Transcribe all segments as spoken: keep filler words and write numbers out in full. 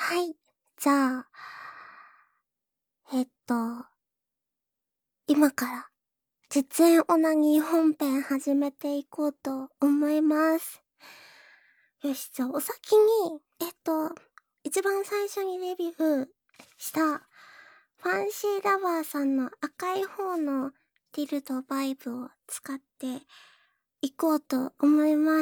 はい。じゃあ、えっと、今から実演オナニー本編始めていこうと思います。よし、じゃあお先に、えっと、一番最初にレビューしたファンシーラバーさんの赤い方のティルドバイブを使っていこうと思います。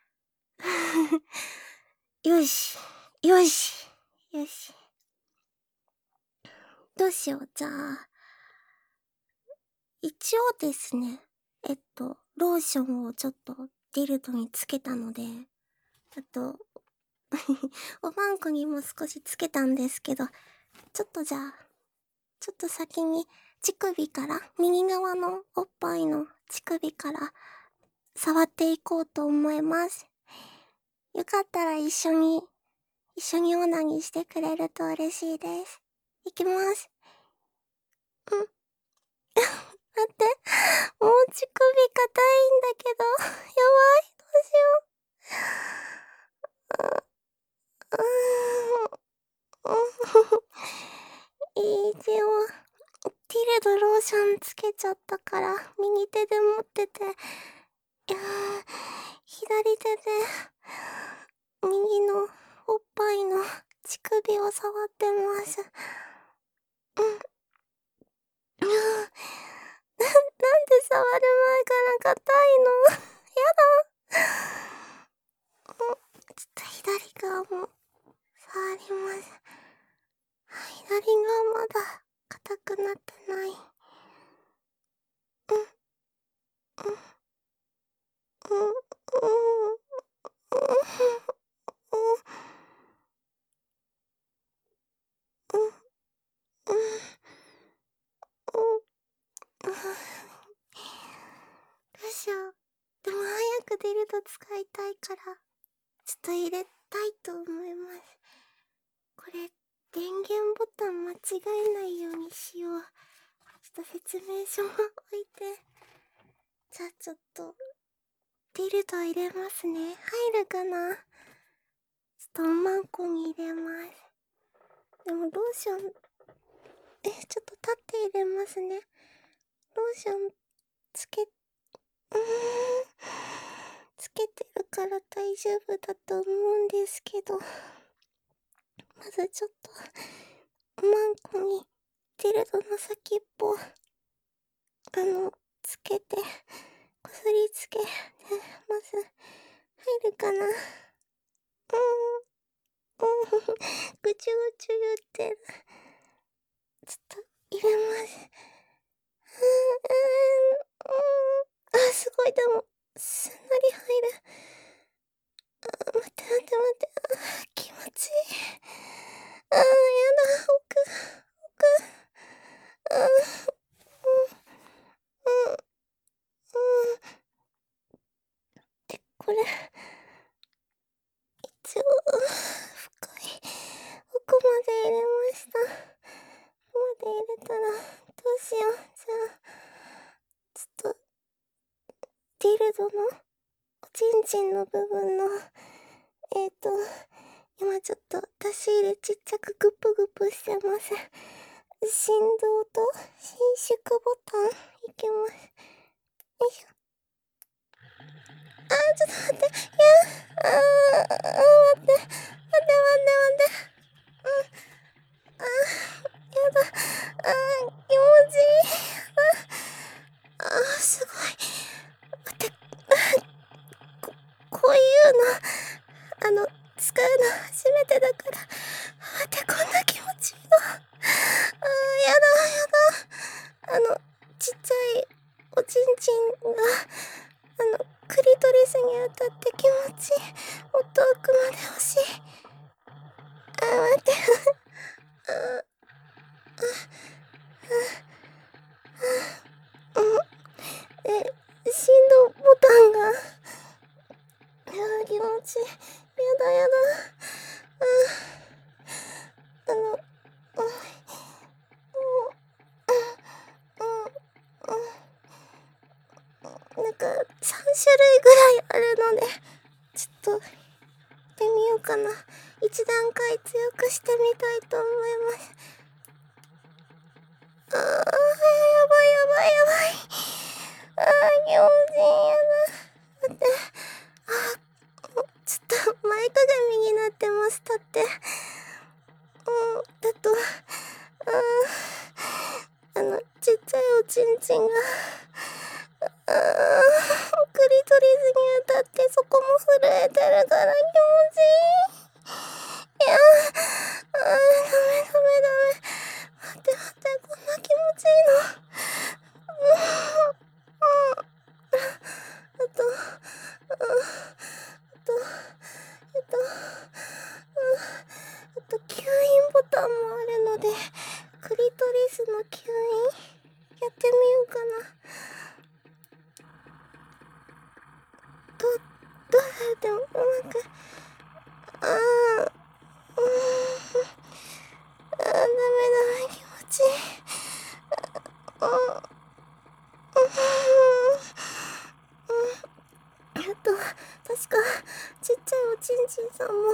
よし、よし、よし。どうしよう、じゃあ、一応ですね、えっと、ローションをちょっとディルドにつけたので、あと、おまんこにも少しつけたんですけど、ちょっとじゃあ、ちょっと先に乳首から、右側のおっぱいの乳首から触っていこうと思います。よかったら一緒に、一緒にオナニーしてくれると嬉しいです。いきます。うん。待って。もう乳首硬いんだけど。やばい。どうしよう。うーん。一応、ティルドローションつけちゃったから、右手で持ってて、いやー、左手で、右のおっぱいの乳首を触ってます。うん。なんで触る前から硬いのやだ。ちょっと左側も触ります。左側まだ硬くなってない。うん。うん。うん。うん。うん。うん。どうしよう。でも早く出ると使いたいから、ちょっと入れたいと思います。これ、電源ボタン間違えないようにしよう。ちょっと説明書も置いて。じゃあちょっと、ディルド入れますね。入るかな？ちょっとおまんこに入れます。でもローション、え、ちょっと立って入れますね。ローション、つけ、うーん、つけてるから大丈夫だと思うんですけど。まずちょっと、おまんこに、ディルドの先っぽ、あの、つけて、こすりつけ、で、まず、入るかな？うーん、うん、ぐちゅぐちゅ言ってる。ちょっと、入れます。うーん、うーん、あ、すごい、でも、すんなり入る。あ、待って待って待って、あ、気持ちいい。あー、やだ、奥、奥、あー、うん、うん、うん。で、これ、一応、深い。奥まで入れました。奥まで入れたら、どうしよう。じゃあ、ちょっと、ディルドの、おちんちんの部分の、えーと、今ちょっと出し入れちっちゃくグプグプしてます。振動と伸縮ボタンいきます。よいしょ。あー、ちょっと待って。いやー、あー、あー、待って。待って待って待って。うん。あー、やだ。あー、気持ちいい。あー、あー、すごい。待って。こ、こういうの、あの、使うの初めてだから。待って、こんな気持ちいいの。あー、やだ、やだ。あの、ちっちゃいおちんちんが、あの、クリトリスに当たって気持ちいい。もっと奥まで欲しい。あー、待って。あー、あー、うん。え、振動ボタンが、いやー、気持ちいい。やだやだ。あー、あの、うん、うん、うん、うん。なんか、さん種類ぐらいあるので、ちょっと、やってみようかな。 一段階強くしてみたいと思います。あー、やばいやばいやばい。あー、気持ちいい。やだ。待って。あー、ちょっと前かがみになってます。だって。うん、だと、あー、あの、ちっちゃいおちんちんが、あー、クリトリスに当たってそこも震えてるから気持ちいい。いやー、あー、ダメダメダメ。待って待って、こんな気持ちいいの。うん、うん。あと、あ、あと、えっと、あと吸引ボタンもあるので、クリトリスの吸引やってみようかな。どう、どうされてもうまく、あー、うーん、あー、ダメダメ、気持ちいい。うん、うん、うん、えっと、確か、ちっちゃいおちんちんさんも、うん、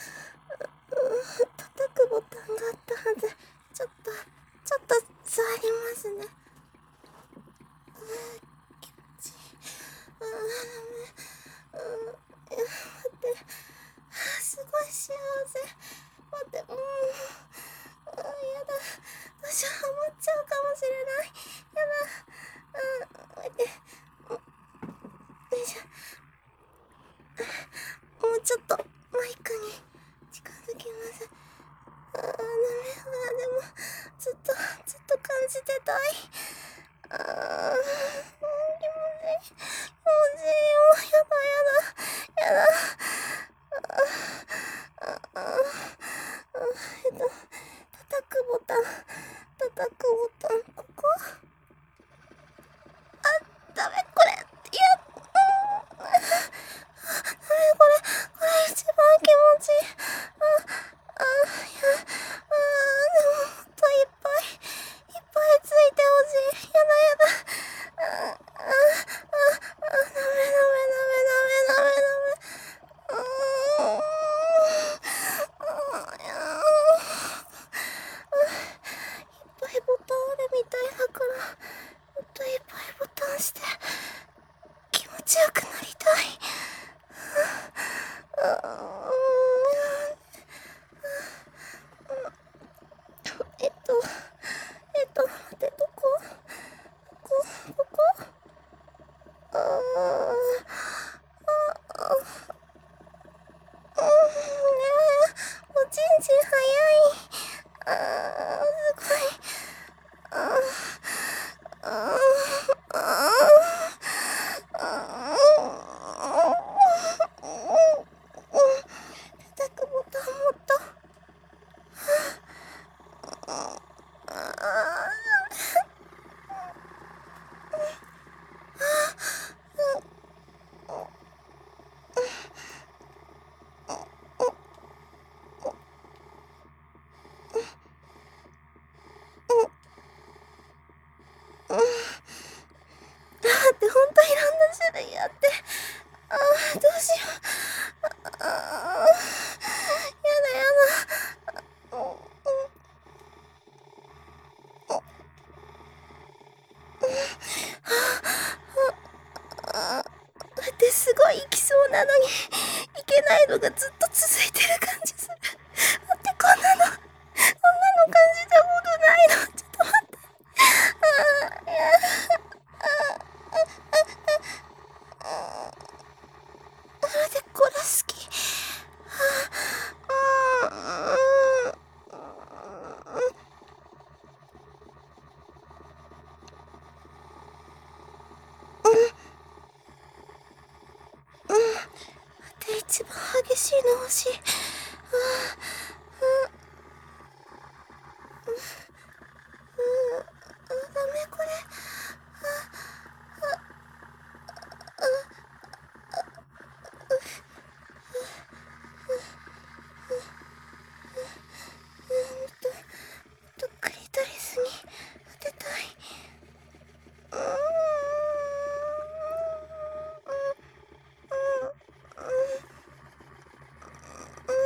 叩くボタンがあったはず。ちょっと、ちょっと座りますね。うん、気持ちいい。あー、ダメ。うん、いや、待って。あー、すごい幸せ。待って、うん。あー、やだ。私はハマっちゃうかもしれない。やだ。うん、待って。よいしょ。もうちょっとマイクに近づきます。あー、ダメ。あー、でも、ずっと、ずっと感じてたい。あー、うん、気持ちいい。気持ちいいよ。やだやだ。やだ。あー、あー、あー、えっと、叩くボタン。叩くボタン。ここ、あ、ダメ、これ。いや、うん。ダメ、これ、これ一番気持ちいい。あ、あ、いや、あー、でも、もっといっぱい、いっぱいついてほしい。やだやだ。あ、あ、あ、あ、ダメダメダメダメダメダメ。うーん。あ、いやー、いっぱいボタンあるみたいだから、もっといっぱいボタンして、気持ちよくなりたい。あー、えっと、えっと、待って、どこ、ここ、ここ、あー、あ、あ、うん、おちんちん早い。あー、すごい。あー、あー、あー、あー、叩くボタンもっと。あー、うん、だってほんといろんな種類あって、あー、どうしよう。あー、やだやだ。うん、うん、あー、だってすごい行きそうなのに行けないのがずっと続いてる感じする。だってこんなの、こんなの感じたことないの。ちょっと待って。あー、いや、あー、待って、これ好き。あー、うん、うん、うん。待って、一番激しいの欲しい。あー、うん、うん、あ、ダメこれ。うんと、とクリトリスに当てたい。うーん、うん、うん、うん、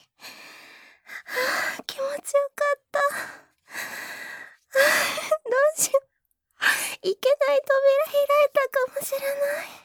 はあ、気持ちよかった。はあ、どうしよう。いけない扉開いたかもしれない。